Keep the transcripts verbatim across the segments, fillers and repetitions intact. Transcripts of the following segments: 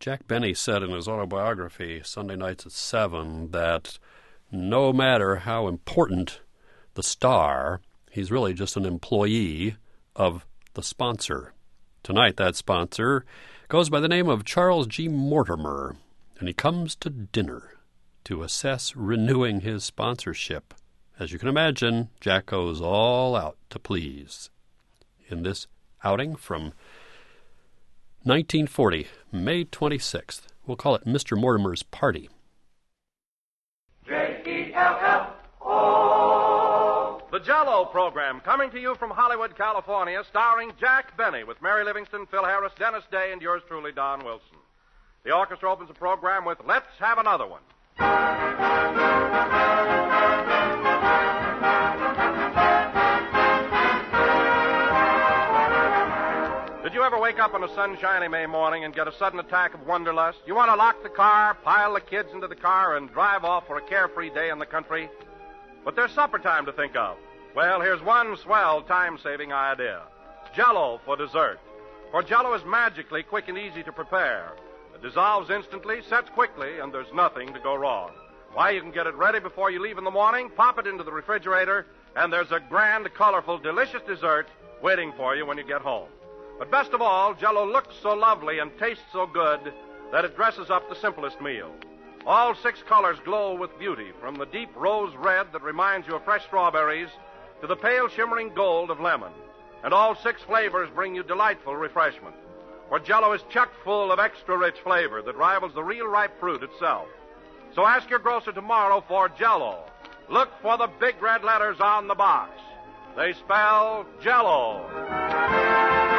Jack Benny said in his autobiography, Sunday Nights at seven, that no matter how important the star, he's really just an employee of the sponsor. Tonight, that sponsor goes by the name of Charles G. Mortimer, and he comes to dinner to assess renewing his sponsorship. As you can imagine, Jack goes all out to please. In this outing from nineteen forty, May twenty-sixth. We'll call it Mister Mortimer's Party. J E L L O The Jell-O program, coming to you from Hollywood, California, starring Jack Benny with Mary Livingston, Phil Harris, Dennis Day, and yours truly, Don Wilson. The orchestra opens the program with Let's Have Another One. Did you ever wake up on a sunshiny May morning and get a sudden attack of wanderlust? You want to lock the car, pile the kids into the car, and drive off for a carefree day in the country? But there's supper time to think of. Well, here's one swell time-saving idea. Jell-O for dessert. For Jell-O is magically quick and easy to prepare. It dissolves instantly, sets quickly, and there's nothing to go wrong. Why, you can get it ready before you leave in the morning, pop it into the refrigerator, and there's a grand, colorful, delicious dessert waiting for you when you get home. But best of all, Jell-O looks so lovely and tastes so good that it dresses up the simplest meal. All six colors glow with beauty, from the deep rose red that reminds you of fresh strawberries to the pale shimmering gold of lemon. And all six flavors bring you delightful refreshment. For Jell-O is chock full of extra rich flavor that rivals the real ripe fruit itself. So ask your grocer tomorrow for Jell-O. Look for the big red letters on the box. They spell Jell-O.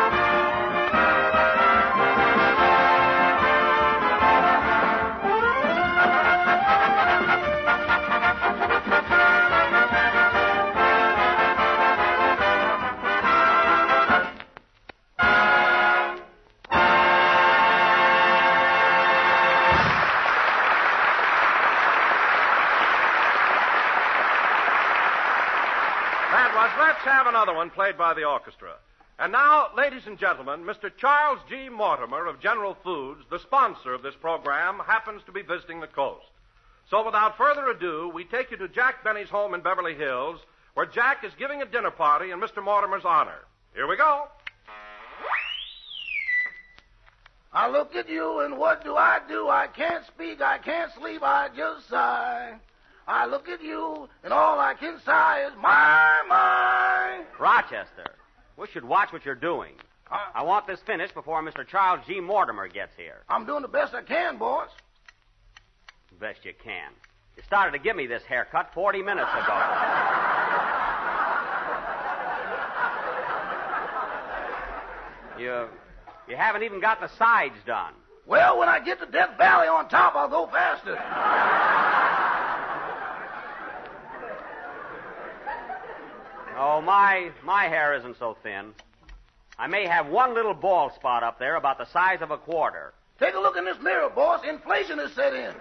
Let's have another one played by the orchestra. And now, ladies and gentlemen, Mister Charles G. Mortimer of General Foods, the sponsor of this program, happens to be visiting the coast. So without further ado, we take you to Jack Benny's home in Beverly Hills, where Jack is giving a dinner party in Mister Mortimer's honor. Here we go. I look at you, and what do I do? I can't speak, I can't sleep, I just sigh. I look at you, and all I can sigh is, my, my. Rochester, we should watch what you're doing. Huh? I want this finished before Mister Charles G. Mortimer gets here. I'm doing the best I can, boss. Best you can. You started to give me this haircut forty minutes ago. you, you haven't even got the sides done. Well, when I get to Death Valley on top, I'll go faster. Oh, my, my hair isn't so thin. I may have one little bald spot up there about the size of a quarter. Take a look in this mirror, boss. Inflation has set in.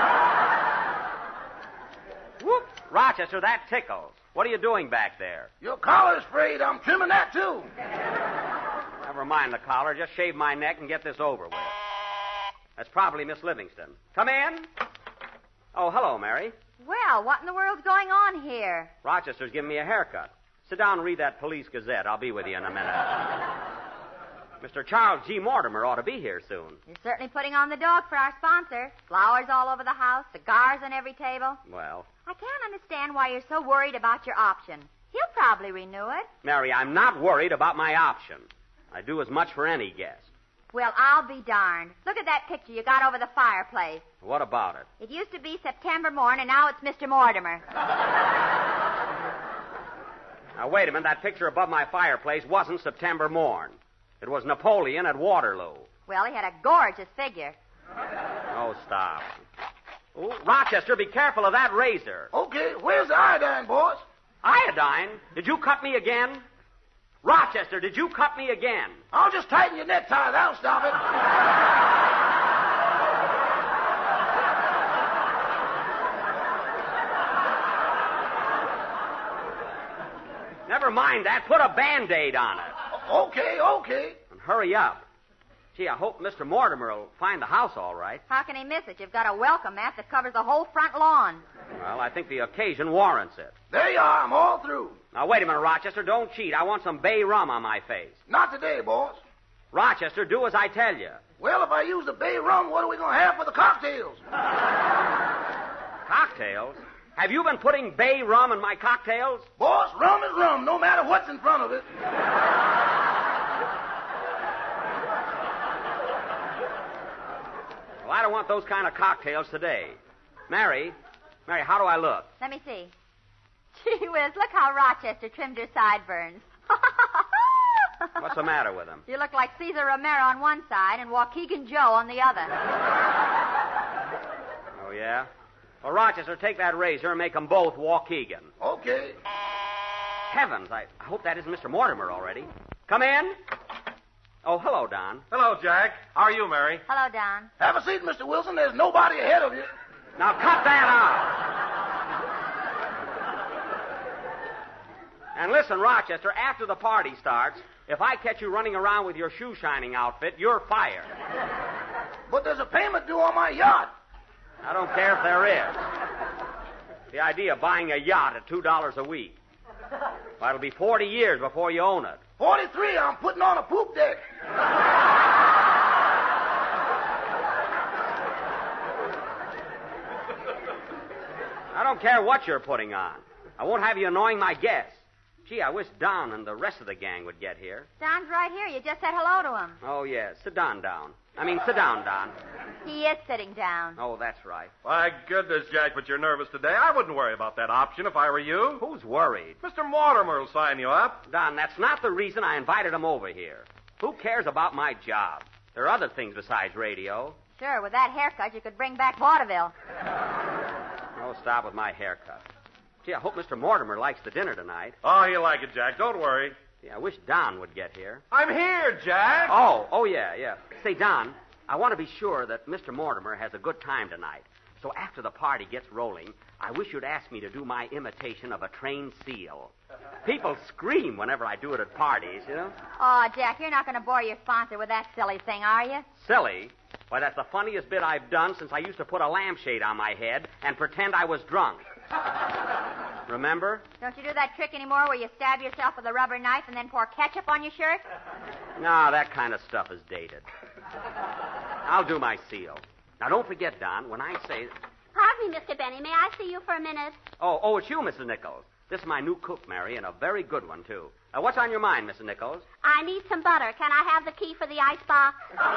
Whoop! Rochester, that tickles. What are you doing back there? Your collar's frayed. I'm trimming that, too. Never mind the collar. Just shave my neck and get this over with. That's probably Miss Livingston. Come in. Oh, hello, Mary. Well, what in the world's going on here? Rochester's giving me a haircut. Sit down and read that Police Gazette. I'll be with you in a minute. Mister Charles G. Mortimer ought to be here soon. You're certainly putting on the dog for our sponsor. Flowers all over the house, cigars on every table. Well, I can't understand why you're so worried about your option. He'll probably renew it. Mary, I'm not worried about my option. I do as much for any guest. Well, I'll be darned. Look at that picture you got over the fireplace. What about it? It used to be September morn, and now it's Mister Mortimer. Now, wait a minute. That picture above my fireplace wasn't September morn. It was Napoleon at Waterloo. Well, he had a gorgeous figure. Oh, stop. Oh, Rochester, be careful of that razor. Okay, where's the iodine, boss? Iodine? Did you cut me again? Rochester, did you cut me again? I'll just tighten your necktie. That'll stop it. Never mind that. Put a Band-Aid on it. Okay, okay. And hurry up. Gee, I hope Mister Mortimer will find the house all right. How can he miss it? You've got a welcome mat that covers the whole front lawn. Well, I think the occasion warrants it. There you are. I'm all through. Now, wait a minute, Rochester. Don't cheat. I want some bay rum on my face. Not today, boss. Rochester, do as I tell you. Well, if I use the bay rum, what are we going to have for the cocktails? Cocktails? Have you been putting bay rum in my cocktails? Boss, rum is rum, no matter what's in front of it. Well, I don't want those kind of cocktails today. Mary, Mary, how do I look? Let me see. Gee whiz, look how Rochester trimmed her sideburns. What's the matter with him? You look like Cesar Romero on one side and Waukegan Joe on the other. Oh, yeah? Well, Rochester, take that razor and make them both Waukegan. Okay. Heavens, I, I hope that isn't Mister Mortimer already. Come in. Oh, hello, Don. Hello, Jack. How are you, Mary? Hello, Don. Have a seat, Mister Wilson. There's nobody ahead of you. Now, cut that out. And listen, Rochester, after the party starts, if I catch you running around with your shoe-shining outfit, you're fired. But there's a payment due on my yacht. I don't care if there is. The idea of buying a yacht at two dollars a week. Well, it'll be forty years before you own it. forty-three, I'm putting on a poop deck. I don't care what you're putting on. I won't have you annoying my guests. Gee, I wish Don and the rest of the gang would get here. Don's right here. You just said hello to him. Oh, yes. Sit down, Don. I mean, sit down, Don. He is sitting down. Oh, that's right. My goodness, Jack, but you're nervous today. I wouldn't worry about that option if I were you. Who's worried? Mister Mortimer will sign you up. Don, that's not the reason I invited him over here. Who cares about my job? There are other things besides radio. Sure, with that haircut, you could bring back vaudeville. Oh, stop with my haircut. Gee, I hope Mister Mortimer likes the dinner tonight. Oh, he'll like it, Jack. Don't worry. Yeah, I wish Don would get here. I'm here, Jack. Oh, oh, yeah, yeah. Say, Don, I want to be sure that Mister Mortimer has a good time tonight. So after the party gets rolling, I wish you'd ask me to do my imitation of a trained seal. People scream whenever I do it at parties, you know? Oh, Jack, you're not going to bore your sponsor with that silly thing, are you? Silly? Why, that's the funniest bit I've done since I used to put a lampshade on my head and pretend I was drunk. Remember? Don't you do that trick anymore where you stab yourself with a rubber knife and then pour ketchup on your shirt? No, that kind of stuff is dated. I'll do my seal. Now, don't forget, Don, when I say... Pardon me, Mister Benny. May I see you for a minute? Oh, oh, it's you, Missus Nichols. This is my new cook, Mary, and a very good one, too. Uh, what's on your mind, Missus Nichols? I need some butter. Can I have the key for the ice box?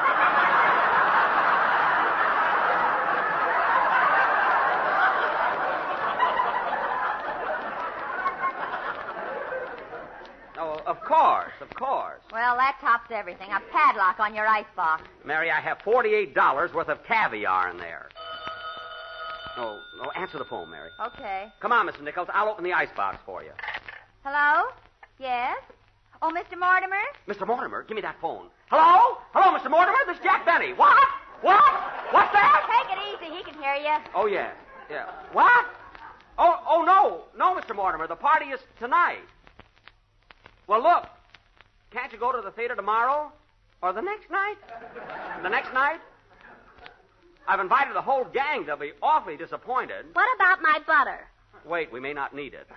Oh, of course, of course. Well, that tops everything. A padlock on your icebox. Mary, I have forty-eight dollars worth of caviar in there. Oh, oh, answer the phone, Mary. Okay. Come on, Missus Nichols. I'll open the icebox for you. Hello? Yes? Oh, Mister Mortimer? Mister Mortimer, give me that phone. Hello? Hello, Mister Mortimer? This is Jack Benny. What? What? What's that? Take it easy. He can hear you. Oh, yeah. Yeah. What? Oh, oh, no. No, Mister Mortimer. The party is tonight. Well, look. Can't you go to the theater tomorrow? Or the next night? The next night? I've invited the whole gang. They'll be awfully disappointed. What about my butter? Wait, we may not need it.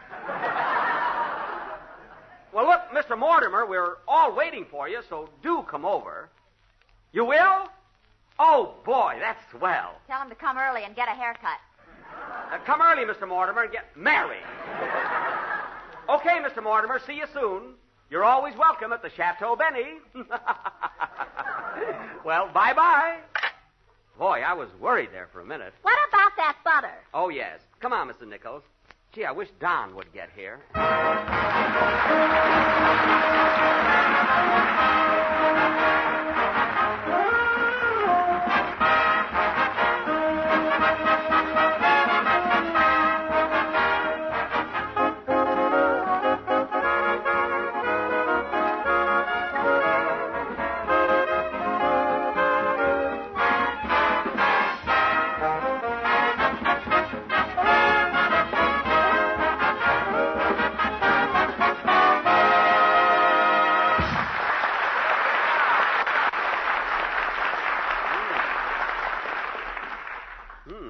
Well, look, Mister Mortimer, we're all waiting for you, so do come over. You will? Oh, boy, that's swell. Tell him to come early and get a haircut. Uh, come early, Mister Mortimer, and get married. Okay, Mister Mortimer, see you soon. You're always welcome at the Chateau Benny. Well, bye-bye. Boy, I was worried there for a minute. What about that butter? Oh, yes. Come on, Mister Nichols. Gee, I wish Don would get here.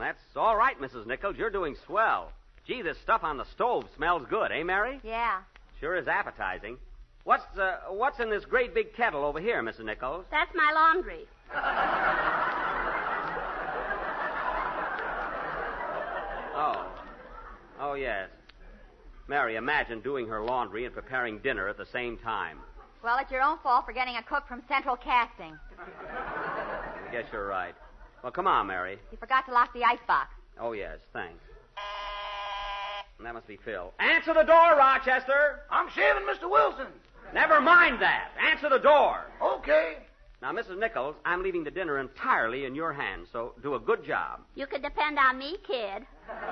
that's all right, Missus Nichols. You're doing swell. Gee, this stuff on the stove smells good, eh, Mary? Yeah. Sure is appetizing. What's uh, what's in this great big kettle over here, Missus Nichols? That's my laundry. Oh. Oh, yes. Mary, imagine doing her laundry and preparing dinner at the same time. Well, it's your own fault for getting a cook from Central Casting. I guess you're right. Well, come on, Mary. You forgot to lock the icebox. Oh, yes, thanks. And that must be Phil. Answer the door, Rochester. I'm shaving Mister Wilson. Never mind that. Answer the door. Okay. Now, Missus Nichols, I'm leaving the dinner entirely in your hands, so do a good job. You can depend on me, kid.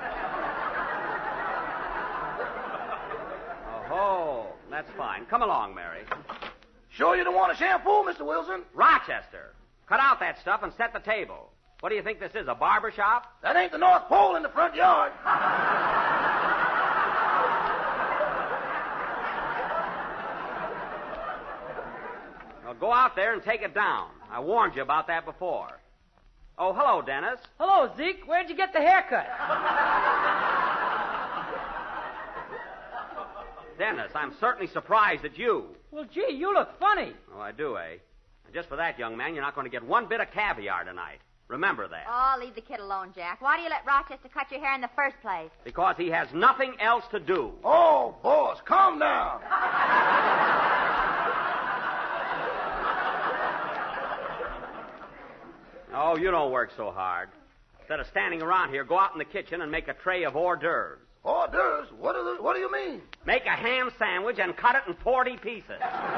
Oh, that's fine. Come along, Mary. Sure you don't want a shampoo, Mister Wilson? Rochester, cut out that stuff and set the table. What do you think this is, a barber shop? That ain't the North Pole in the front yard. Well, go out there and take it down. I warned you about that before. Oh, hello, Dennis. Hello, Zeke. Where'd you get the haircut? Dennis, I'm certainly surprised at you. Well, gee, you look funny. Oh, I do, eh? And just for that, young man, you're not going to get one bit of caviar tonight. Remember that. Oh, leave the kid alone, Jack. Why do you let Rochester cut your hair in the first place? Because he has nothing else to do. Oh, boss, calm down. Oh, you don't work so hard. Instead of standing around here, go out in the kitchen and make a tray of hors d'oeuvres. Hors d'oeuvres? What, are the, what do you mean? Make a ham sandwich and cut it in forty pieces.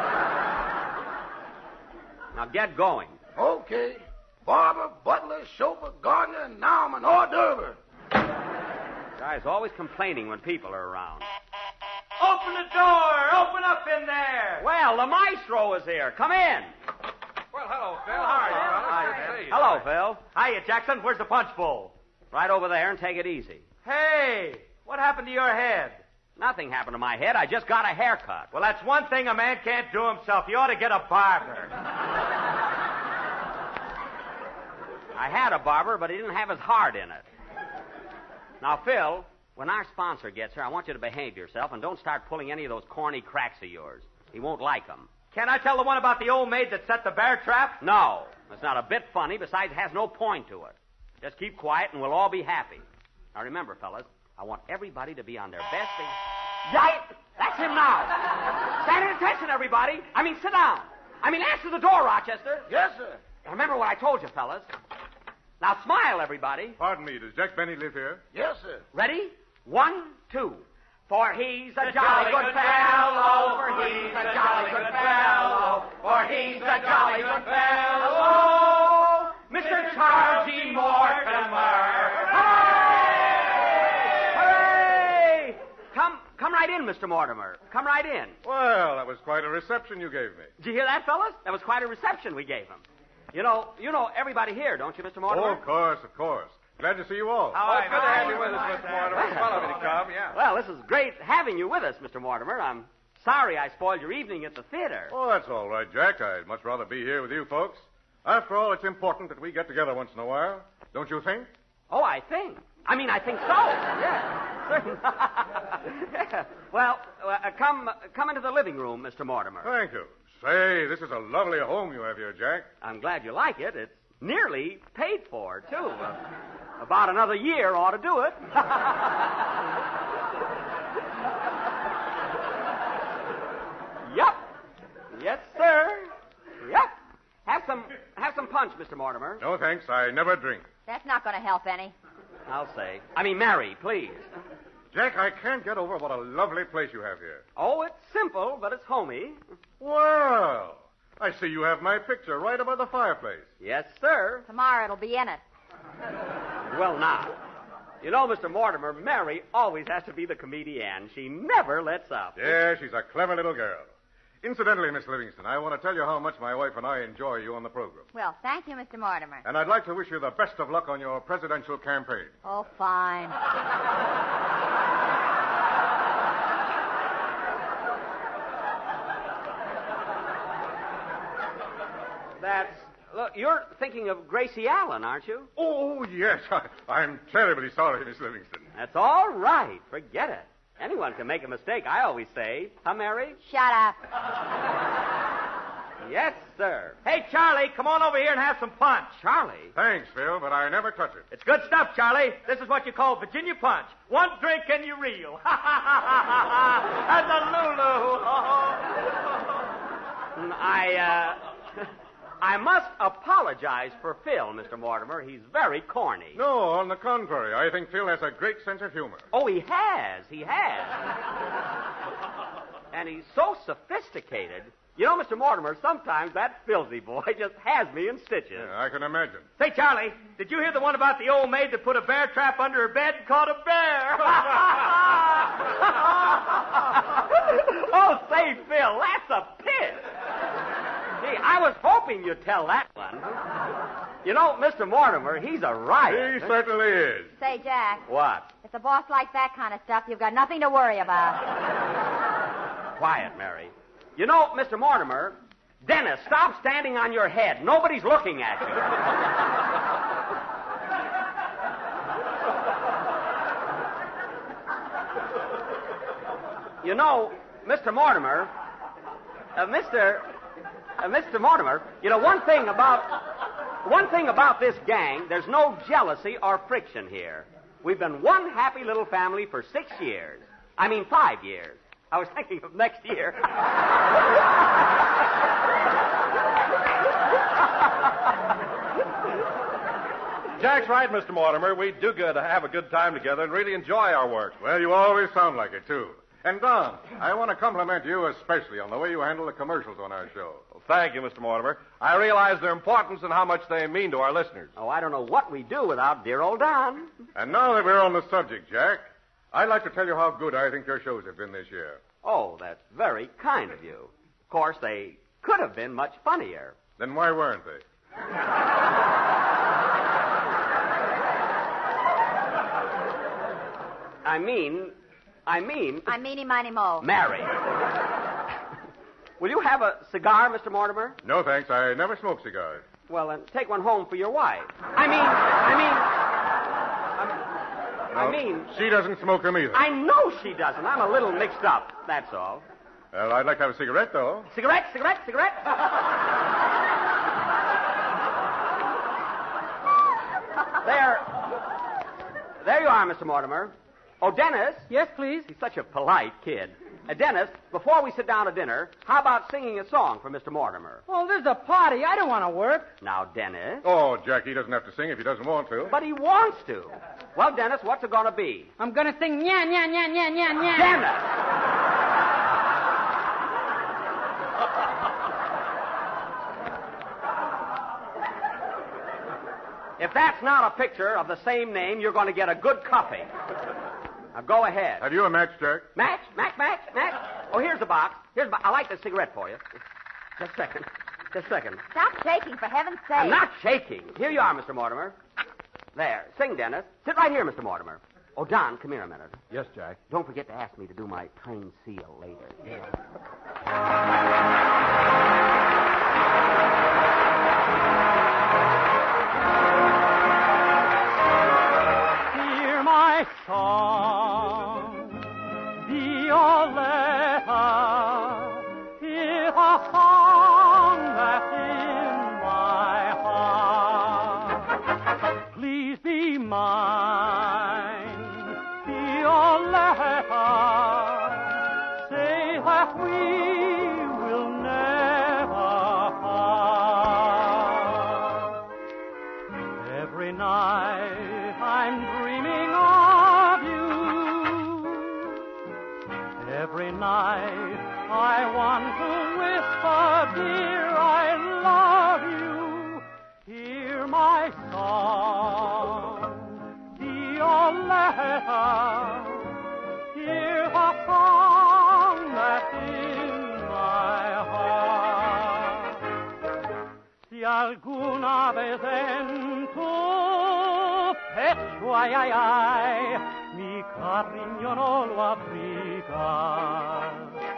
Now get going. Okay. Barber, butler, chauffeur, gardener, and now I'm an hors d'oeuvre. Guy's always complaining when people are around. Open the door! Open up in there! Well, the maestro is here. Come in. Well, hello, Phil. How are you, fellas? Hi. Good to see you. Hello, Phil. Hiya, Jackson. Where's the punch bowl? Right over there, and take it easy. Hey, what happened to your head? Nothing happened to my head. I just got a haircut. Well, that's one thing a man can't do himself. You ought to get a barber. I had a barber, but he didn't have his heart in it. Now, Phil, when our sponsor gets here, I want you to behave yourself and don't start pulling any of those corny cracks of yours. He won't like them. Can I tell the one about the old maid that set the bear trap? No, it's not a bit funny. Besides, it has no point to it. Just keep quiet and we'll all be happy. Now, remember, fellas, I want everybody to be on their best behavior. Right, that's him now. Stand at attention, everybody. I mean, sit down. I mean, answer the door, Rochester. Yes, sir. Remember what I told you, fellas. Now, smile, everybody. Pardon me, does Jack Benny live here? Yes, sir. Ready? One, two. For he's a jolly good fellow, for he's a jolly good fellow, for he's a jolly good fellow, Mister Charles G. Mortimer. Hooray! Hooray! Come, come right in, Mister Mortimer. Come right in. Well, that was quite a reception you gave me. Did you hear that, fellas? That was quite a reception we gave him. You know, you know everybody here, don't you, Mister Mortimer? Oh, of course, of course. Glad to see you all. Oh, good to have you with us, Mister Mortimer. Follow me to come, yeah. Well, this is great having you with us, Mister Mortimer. I'm sorry I spoiled your evening at the theater. Oh, that's all right, Jack. I'd much rather be here with you folks. After all, it's important that we get together once in a while. Don't you think? Oh, I think. I mean, I think so. Yeah, certain. Yeah. Well, uh, come, come into the living room, Mister Mortimer. Thank you. Say, this is a lovely home you have here, Jack. I'm glad you like it. It's nearly paid for, too. Uh, about another year ought to do it. Yup. Yes, sir. Yup. Have some, have some punch, Mister Mortimer. No, thanks. I never drink. That's not going to help any. I'll say. I mean, Mary, please. Jack, I can't get over what a lovely place you have here. Oh, it's simple, but it's homey. Well, I see you have my picture right above the fireplace. Yes, sir. Tomorrow it'll be in it. Well, now, you know, Mister Mortimer, Mary always has to be the comedian. She never lets up. Yeah, she's a clever little girl. Incidentally, Miss Livingston, I want to tell you how much my wife and I enjoy you on the program. Well, thank you, Mister Mortimer. And I'd like to wish you the best of luck on your presidential campaign. Oh, fine. That's, look, you're thinking of Gracie Allen, aren't you? Oh, yes. I, I'm terribly sorry, Miss Livingston. That's all right. Forget it. Anyone can make a mistake, I always say. Huh, Mary? Shut up. Yes, sir. Hey, Charlie, come on over here and have some punch. Charlie? Thanks, Phil, but I never touch it. It's good stuff, Charlie. This is what you call Virginia punch. One drink and you reel. Ha, ha, ha, ha, ha. And the Lulu. I, uh... I must apologize for Phil, Mister Mortimer. He's very corny. No, on the contrary. I think Phil has a great sense of humor. Oh, he has. He has. And he's so sophisticated. You know, Mister Mortimer, sometimes that filthy boy just has me in stitches. Yeah, I can imagine. Say, Charlie, did you hear the one about the old maid that put a bear trap under her bed and caught a bear? Oh, say, Phil, that's a piss. Gee, I was hoping you'd tell that one. You know, Mister Mortimer, he's a riot. He certainly is. Say, Jack, What? if the boss likes that kind of stuff, you've got nothing to worry about. Quiet, Mary. You know, Mister Mortimer, Dennis, stop standing on your head. Nobody's looking at you. You know, Mister Mortimer, uh, Mister Uh, Mister Mortimer, you know, one thing about one thing about this gang, there's no jealousy or friction here. We've been one happy little family for six years. I mean, five years. I was thinking of next year. Jack's right, Mister Mortimer. We do good to have a good time together and really enjoy our work. Well, you always sound like it, too. And, Don, I want to compliment you especially on the way you handle the commercials on our show. Well, thank you, Mister Mortimer. I realize their importance and how much they mean to our listeners. Oh, I don't know what we do without dear old Don. And now that we're on the subject, Jack, I'd like to tell you how good I think your shows have been this year. Oh, that's very kind of you. Of course, they could have been much funnier. Then why weren't they? I mean... I mean... I'm meeny, miny, mo. Mary. Will you have a cigar, Mister Mortimer? No, thanks. I never smoke cigars. Well, then take one home for your wife. I mean... I mean... I, I No, mean... she doesn't smoke them either. I know she doesn't. I'm a little mixed up. That's all. Well, I'd like to have a cigarette, though. Cigarette, cigarette, cigarette. There. There you are, Mister Mortimer. Oh, Dennis. Yes, please. He's such a polite kid. Uh, Dennis, before we sit down to dinner, how about singing a song for Mister Mortimer? Oh, this is a party. I don't want to work. Now, Dennis. Oh, Jack, he doesn't have to sing if he doesn't want to. But he wants to. Well, Dennis, what's it going to be? I'm going to sing nya, nya, nya, nya, nya, nya. Dennis! If that's not a picture of the same name, you're going to get a good cuffing. Now, go ahead. Have you a match, Jack? Match, match, match, match. Oh, here's the box. Here's the box. I like the cigarette for you. Just a second. Just a second. Stop shaking, for heaven's sake. I'm not shaking. Here you are, Mister Mortimer. There. Sing, Dennis. Sit right here, Mister Mortimer. Oh, Don, come here a minute. Yes, Jack. Don't forget to ask me to do my train seal later. Hear my song, Violetta. Hear the song that's in my heart. Please be mine, Violetta. Say that we will never part. Every night I'm dreaming of you. Every night I want to whisper, dear, I love you. Hear my song, Violetta. Hear the song that's in my heart. Si alguna vez en tu pecho, ay, ay, ay, mi cariño no lo abrigas.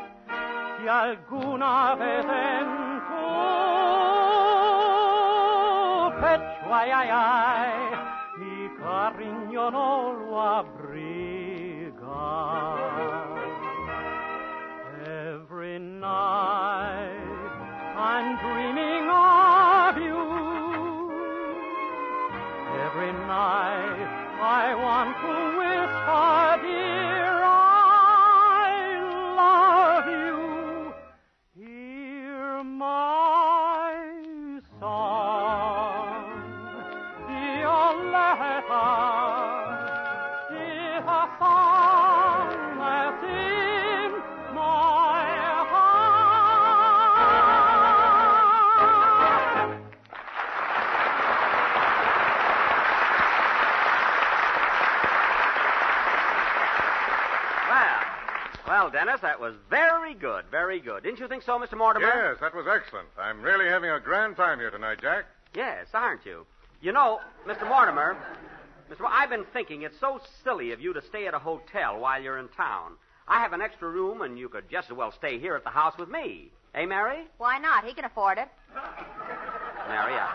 Si alguna vez en tu pecho, ay, ay, ay, mi cariño no lo abriga. Every night I'm dreaming of you. Every night I want to whisper, dear, I love you. Hear my song, your letter is a song that's in my heart. Well, well, Dennis, that was very good, very good. Didn't you think so, Mister Mortimer? Yes, that was excellent. I'm really having a grand time here tonight, Jack. Yes, aren't you? You know, Mister Mortimer, Mister Mo- I've been thinking it's so silly of you to stay at a hotel while you're in town. I have an extra room, and you could just as well stay here at the house with me. Eh, Mary? Why not? He can afford it. Mary, I...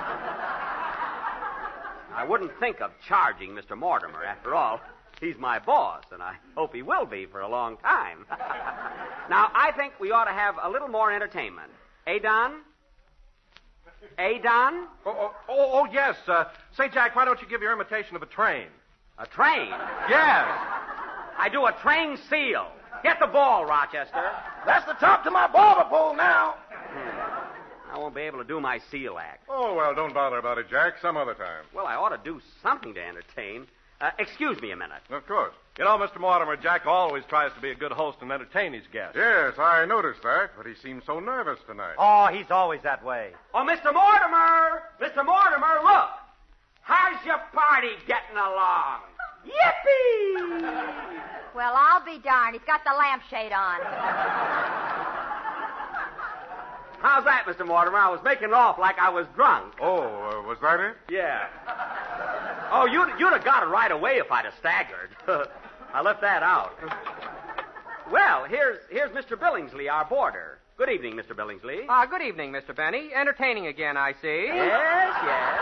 I wouldn't think of charging Mister Mortimer. After all, he's my boss, and I hope he will be for a long time. Now, I think we ought to have a little more entertainment. Eh, Don? Eh, Don? Oh, oh, oh, oh yes. Uh, say, Jack, why don't you give your imitation of a train? A train? Yes. I do a train seal. Get the ball, Rochester. That's the top to my barber pole now. I won't be able to do my seal act. Oh, well, don't bother about it, Jack. Some other time. Well, I ought to do something to entertain. Uh, excuse me a minute. Of course. You know, Mister Mortimer, Jack always tries to be a good host and entertain his guests. Yes, I noticed that, but he seems so nervous tonight. Oh, he's always that way. Oh, Mister Mortimer! Mister Mortimer, look! How's your party getting along? Yippee! Well, I'll be darned. He's got the lampshade on. How's that, Mister Mortimer? I was making it off like I was drunk. Oh, uh, was that it? Yeah. Oh, you'd, you'd have got it right away if I'd have staggered. I left that out. Well, here's here's Mister Billingsley, our boarder. Good evening, Mister Billingsley. Ah, uh, good evening, Mister Benny. Entertaining again, I see. Yes, yes.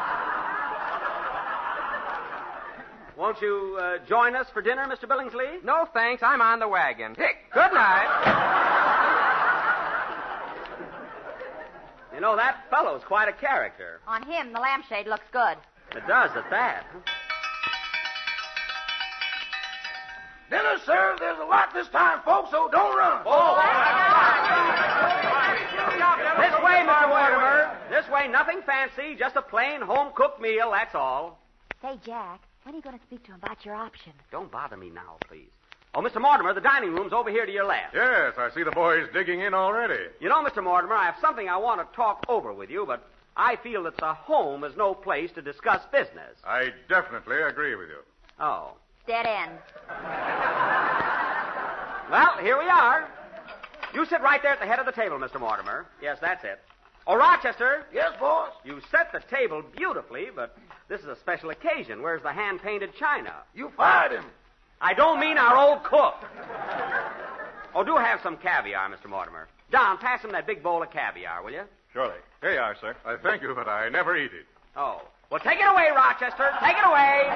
Won't you uh, join us for dinner, Mister Billingsley? No, thanks. I'm on the wagon. Good night. You know, that fellow's quite a character. On him, the lampshade looks good. It does at that. Dinner served. There's a lot this time, folks, so don't run. Oh, this way, Mister Mortimer. This way, nothing fancy, just a plain home-cooked meal, that's all. Say, Jack, when are you going to speak to him about your option? Don't bother me now, please. Oh, Mister Mortimer, the dining room's over here to your left. Yes, I see the boys digging in already. You know, Mister Mortimer, I have something I want to talk over with you, but I feel that the home is no place to discuss business. I definitely agree with you. Oh. Dead end. Well, here we are. You sit right there at the head of the table, Mister Mortimer. Yes, that's it. Oh, Rochester. Yes, boss? You set the table beautifully, but this is a special occasion. Where's the hand-painted china? You fired him. I don't mean our old cook. Oh, do have some caviar, Mister Mortimer. Don, pass him that big bowl of caviar, will you? Surely. Here you are, sir. I thank you, but I never eat it. Oh. Well, take it away, Rochester. Take it away.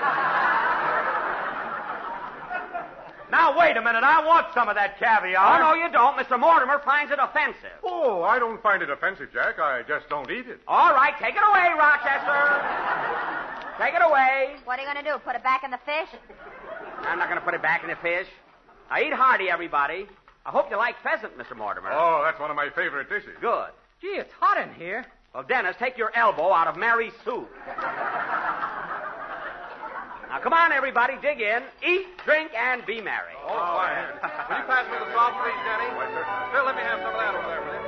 Now, wait a minute. I want some of that caviar. Oh, no, you don't. Mister Mortimer finds it offensive. Oh, I don't find it offensive, Jack. I just don't eat it. All right, take it away, Rochester. Take it away. What are you going to do, put it back in the fish? I'm not going to put it back in the fish. Now, eat hearty, everybody. I hope you like pheasant, Mister Mortimer. Oh, that's one of my favorite dishes. Good. Gee, it's hot in here. Well, Dennis, take your elbow out of Mary's soup. Now, come on, everybody, dig in. Eat, drink, and be merry. Oh, quiet. Will you pass me the salt, please, Jenny? Why, sir. Phil, let me have some of that over there, will you?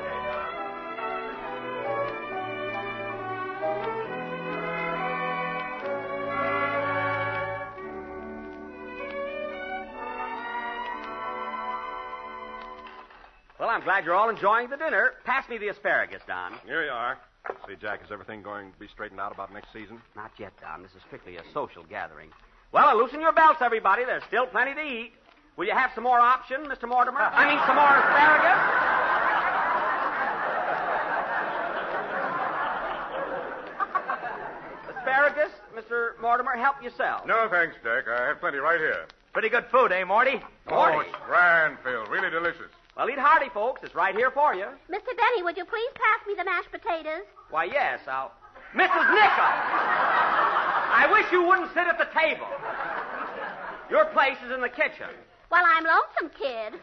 Well, I'm glad you're all enjoying the dinner. Pass me the asparagus, Don. Here you are. See, Jack, is everything going to be straightened out about next season? Not yet, Don. This is strictly a social gathering. Well, loosen your belts, everybody. There's still plenty to eat. Will you have some more option, Mister Mortimer? I mean, some more asparagus? Mister Mortimer, help yourself. No, thanks, Jack. I have plenty right here. Pretty good food, eh, Morty? Oh, it's grand, Phil. Really delicious. Well, eat hearty, folks. It's right here for you. Mister Benny, would you please pass me the mashed potatoes? Why, yes, I'll... Missus Nichol! I wish you wouldn't sit at the table. Your place is in the kitchen. Well, I'm lonesome, kid.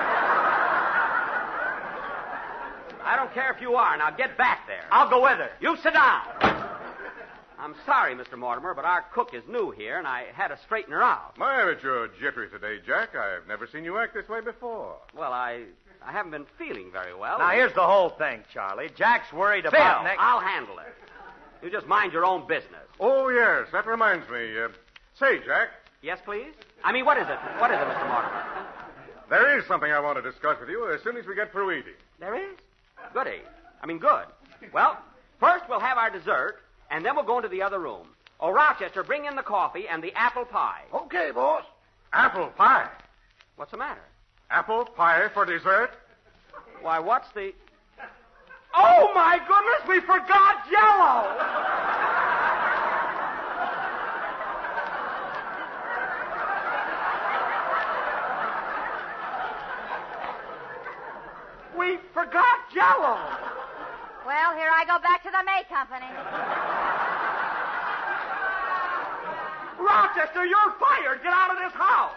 I don't care if you are. Now get back there. I'll go with her. You sit down. I'm sorry, Mister Mortimer, but our cook is new here, and I had to straighten her out. My, but you're jittery today, Jack. I've never seen you act this way before. Well, I I haven't been feeling very well. Now, here's the whole thing, Charlie. Jack's worried Phil, about next... I'll handle it. You just mind your own business. Oh, yes. That reminds me. Uh, say, Jack. Yes, please? I mean, what is it? What is it, Mister Mortimer? There is something I want to discuss with you as soon as we get through eating. There is? Goody. I mean, good. Well, first we'll have our dessert, and then we'll go into the other room. Oh, Rochester, bring in the coffee and the apple pie. Okay, boss. Apple pie. What's the matter? Apple pie for dessert? Why, what's the... Oh, my goodness, we forgot Jell-O! We forgot Jell-O! Well, here I go back to the May Company. Rochester, you're fired! Get out of this house!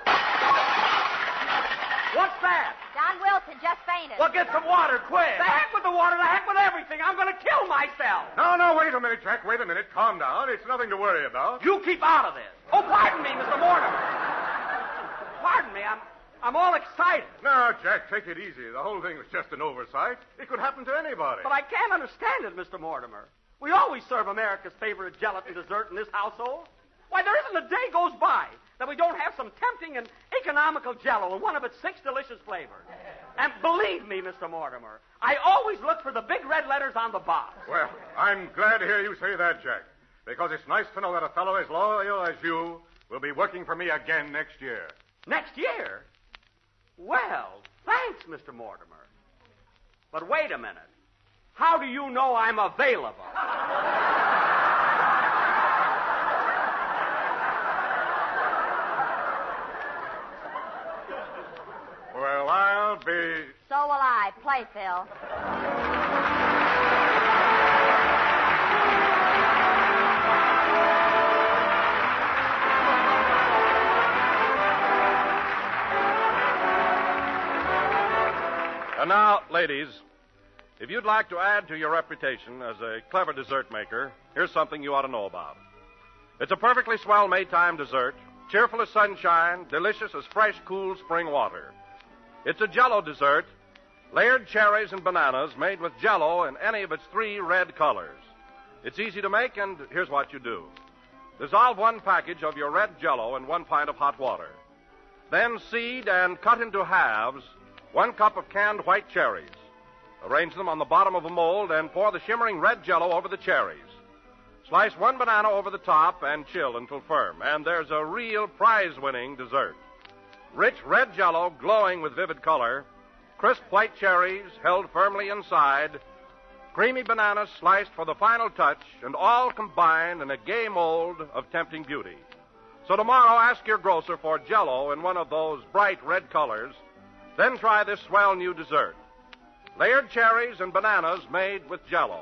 What's that? John Wilson just fainted. Well, get some water, quick. The heck with the water, the heck with everything. I'm going to kill myself. No, no, wait a minute, Jack. Wait a minute. Calm down. It's nothing to worry about. You keep out of this. Oh, pardon me, Mister Mortimer. Pardon me, I'm I'm all excited. No, Jack, take it easy. The whole thing was just an oversight. It could happen to anybody. But I can't understand it, Mister Mortimer. We always serve America's favorite gelatin dessert in this household. Why, there isn't a day goes by that we don't have some tempting and economical Jell-O in one of its six delicious flavors. And believe me, Mister Mortimer, I always look for the big red letters on the box. Well, I'm glad to hear you say that, Jack, because it's nice to know that a fellow as loyal as you will be working for me again next year. Next year? Well, thanks, Mister Mortimer. But wait a minute. How do you know I'm available? Well, I'll be... So will I. Play, Phil. And now, ladies, if you'd like to add to your reputation as a clever dessert maker, here's something you ought to know about. It's a perfectly swell Maytime dessert, cheerful as sunshine, delicious as fresh, cool spring water. It's a Jell-O dessert, layered cherries and bananas made with Jell-O in any of its three red colors. It's easy to make, and here's what you do. Dissolve one package of your red Jell-O in one pint of hot water. Then seed and cut into halves one cup of canned white cherries. Arrange them on the bottom of a mold and pour the shimmering red Jell-O over the cherries. Slice one banana over the top and chill until firm, and there's a real prize-winning dessert. Rich red Jell-O glowing with vivid color, crisp white cherries held firmly inside, creamy bananas sliced for the final touch, and all combined in a gay mold of tempting beauty. So tomorrow, ask your grocer for Jell-O in one of those bright red colors. Then try this swell new dessert. Layered cherries and bananas made with Jell-O.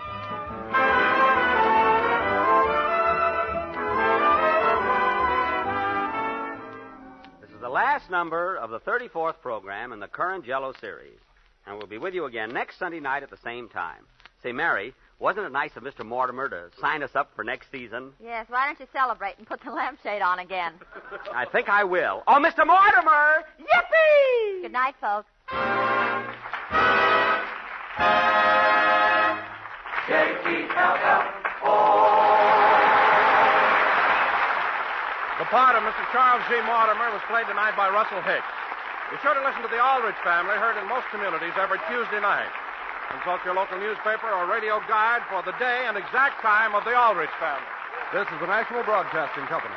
This is the last number of the thirty-fourth program in the current Jell-O series. And we'll be with you again next Sunday night at the same time. Say, Mary, wasn't it nice of Mister Mortimer to sign us up for next season? Yes, why don't you celebrate and put the lampshade on again? I think I will. Oh, Mister Mortimer! Yippee! Good night, folks. J E L L O. The part of Mister Charles G. Mortimer was played tonight by Russell Hicks. Be sure to listen to the Aldrich Family, heard in most communities every Tuesday night. Consult your local newspaper or radio guide for the day and exact time of the Aldrich Family. This is the National Broadcasting Company.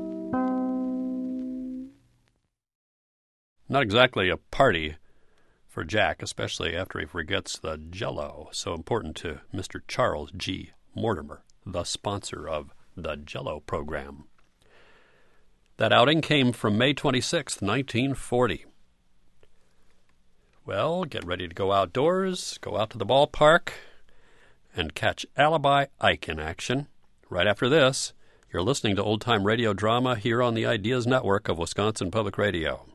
Not exactly a party for Jack, especially after he forgets the Jell-O, so important to Mister Charles G. Mortimer, the sponsor of the Jell-O program. That outing came from May twenty-sixth, nineteen forty. Well, get ready to go outdoors, go out to the ballpark, and catch Alibi Ike in action. Right after this, you're listening to Old Time Radio Drama here on the Ideas Network of Wisconsin Public Radio.